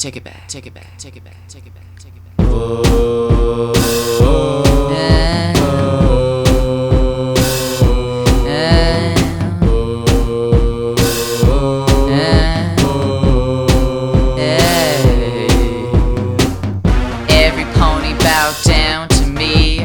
take it back, take it back, take it back, take it back, take it back. Every pony bow down to me.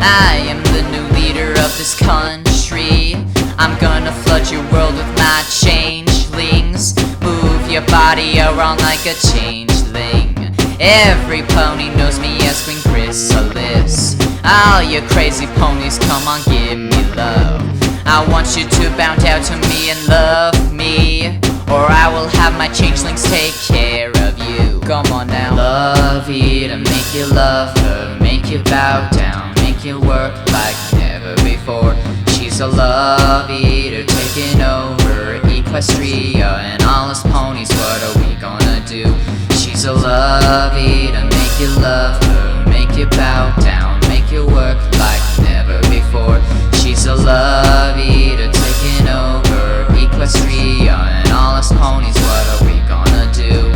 I am the new leader of this country. I'm gonna flood your world with my changelings. Move your body around like a changeling. Every pony knows me as Queen Chrysalis. All you crazy ponies, come on, give me love. I want you to bow down to me and love me, or I will have my changelings take care of you. Come on now. Love Eater, make you love her, make you bow down, make you work like never before. She's a love eater taking over Equestria and all us ponies, what are we gonna do? She's a love eater, make you love her, make you bow down, make you work like never before. She's a love eater taking over Equestria and all us ponies, what are we gonna do?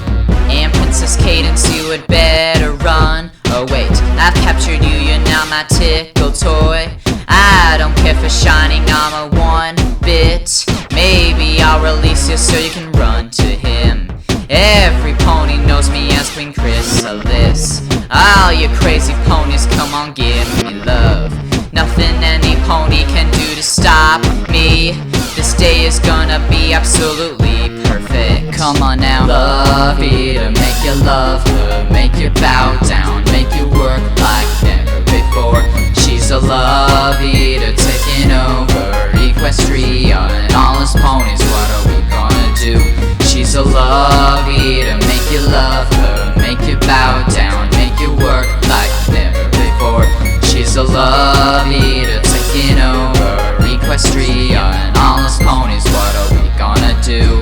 And Princess Cadence, you had better run. Oh wait, I've captured you, you're now my tickle toy. I don't care for shining armor one bit. Maybe I'll release you so you can run to him. Every pony knows me as Queen Chrysalis. All you crazy ponies, come on, give me love. Nothing any pony can do to stop me. This day is gonna be absolutely perfect. Come on now. Love Eater, make you love her, make you bow down, make you work like never before. She's a love eater taking over Equestria and all us ponies, what are we gonna do? She's a love eater, make you love her, make you bow down, make you work like never before. She's a love eater taking over Equestria and all us ponies, what are we gonna do?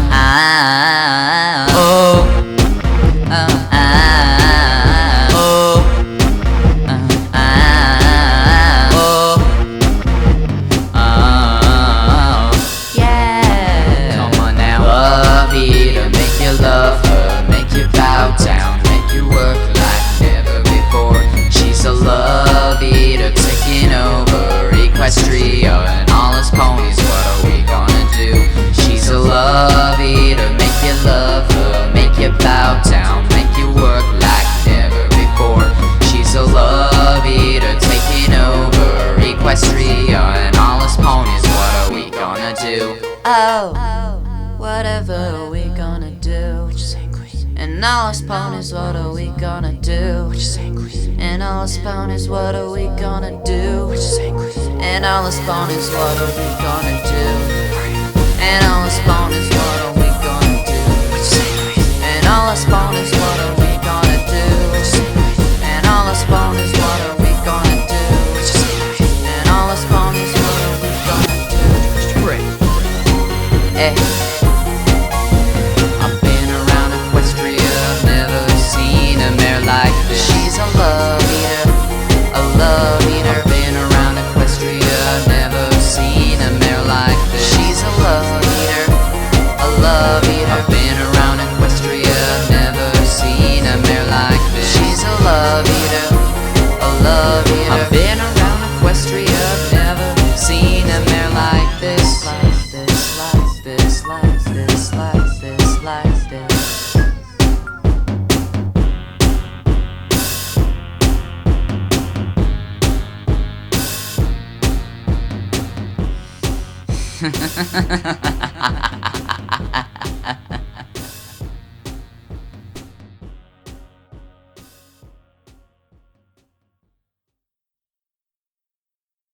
Love her, make you bow down, make you work like never before. She's a love eater taking over Equestria and all us ponies, what are we gonna do? She's a love eater, make you love her, make you bow down, make you work like never before. She's a love eater taking over Equestria and all us ponies, what are we gonna do? Whatever we gonna do? And all us ponies, what are we gonna do? And all us ponies, what are we gonna do? And all us ponies, what are we gonna do? And all us ponies, what are we gonna do? And all us ponies, what are we gonna do? And all us ponies, what are we gonna do? And all us ponies, what are we gonna do? Hey. Like this. She's a love eater, a love eater. Been around Equestria, never seen a mare like this. She's a love eater, a love eater. I've been around Equestria, never seen a mare like this. She's a love eater, a love eater. I've been around Equestria, never seen a mare like this. Like this, like this, like this, like this, like this. Ha ha ha ha ha ha ha ha.